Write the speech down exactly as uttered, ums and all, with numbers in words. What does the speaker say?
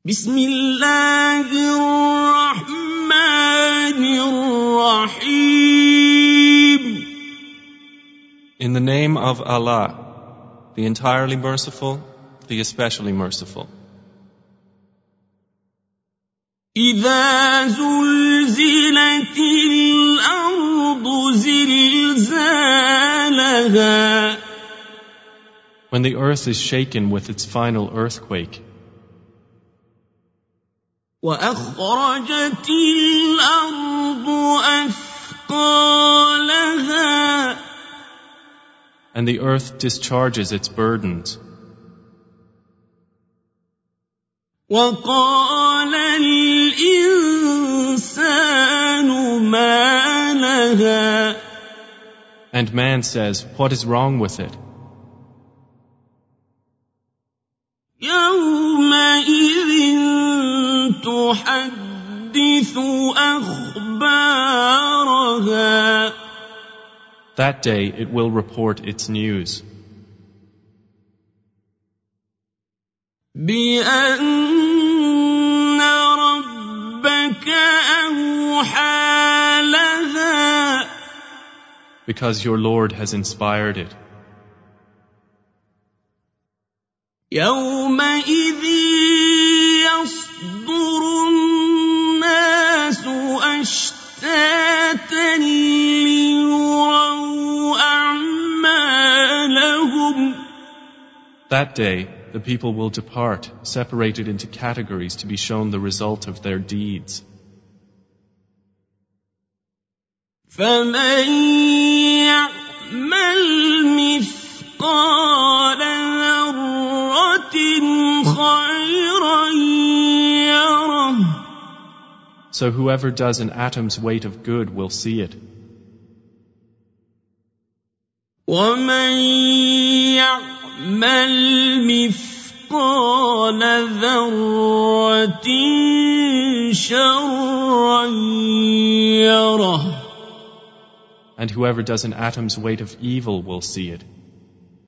بسم الله الرحمن الرحيم. In the name of Allah, the entirely merciful, the especially merciful. إذا زلزلت الأرض زلزالها. When the earth is shaken with its final earthquake. وأخرجت الأرض أثقالها. And the earth discharges its burdens. وقال الإنسان ما لها. And man says, what is wrong with it? يومئذ تحدث أخبارها. That day it will report its news. بأن ربك أوحى لها. Because your Lord has inspired it. يومئذ يصدر الناس أشتاتا ليروا أعمالهم. That day the people will depart, separated into categories to be shown the result of their deeds. فَمَنْ يَعْمَلْ مِثْقَالَ ذَرَّةٍ خَيْرًا يَرَهُ. So whoever does an atom's weight of good will see it. وَمَنْ يَعْمَلْ مِثْقَالَ ذَرَّةٍ شَرًّا يَرَهُ. And whoever does an atom's weight of evil will see it.